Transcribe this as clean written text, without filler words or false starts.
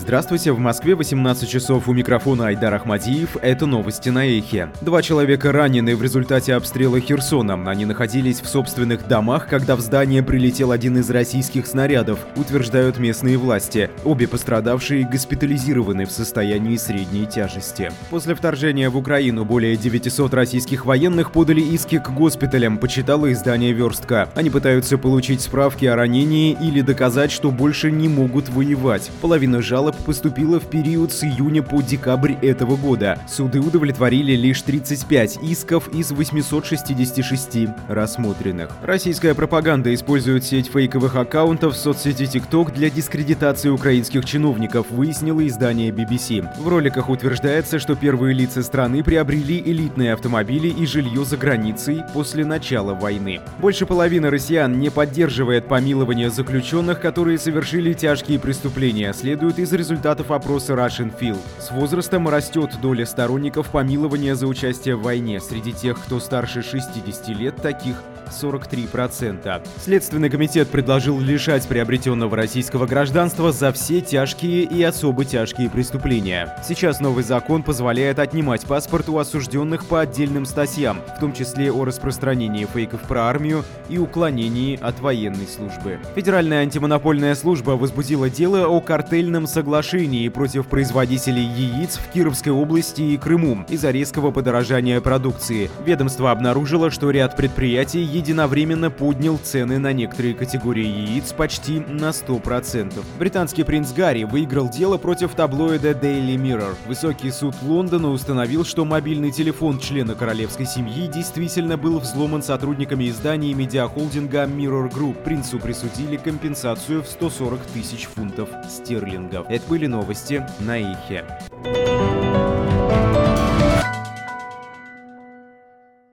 Здравствуйте, в Москве 18 часов, у микрофона Айдар Ахмадиев. Это новости на Эхе. 2 человека ранены в результате обстрела Херсона. Они находились в собственных домах, когда в здание прилетел один из российских снарядов, утверждают местные власти. Обе пострадавшие госпитализированы в состоянии средней тяжести. После вторжения в Украину более 900 российских военных подали иски к госпиталям, почитало издание «Верстка». Они пытаются получить справки о ранении или доказать, что больше не могут воевать. Половина жалоб поступила в период с июня по декабрь этого года. Суды удовлетворили лишь 35 исков из 866 рассмотренных. Российская пропаганда использует сеть фейковых аккаунтов в соцсети TikTok для дискредитации украинских чиновников, выяснило издание BBC. В роликах утверждается, что первые лица страны приобрели элитные автомобили и жилье за границей после начала войны. Больше половины россиян не поддерживает помилование заключенных, которые совершили тяжкие преступления, следует из результатов опроса Russian Field. С возрастом растет доля сторонников помилования за участие в войне. Среди тех, кто старше 60 лет, таких 43%. Следственный комитет предложил лишать приобретенного российского гражданства за все тяжкие и особо тяжкие преступления. Сейчас новый закон позволяет отнимать паспорт у осужденных по отдельным статьям, в том числе о распространении фейков про армию и уклонении от военной службы. Федеральная антимонопольная служба возбудила дело о картельном соглашении против производителей яиц в Кировской области и Крыму из-за резкого подорожания продукции. Ведомство обнаружило, что ряд предприятий единовременно поднял цены на некоторые категории яиц почти на 100%. Британский принц Гарри выиграл дело против таблоида Daily Mirror. Высокий суд Лондона установил, что мобильный телефон члена королевской семьи действительно был взломан сотрудниками издания и медиахолдинга Mirror Group. Принцу присудили компенсацию в 140 тысяч фунтов стерлингов. Это были новости на Эхе.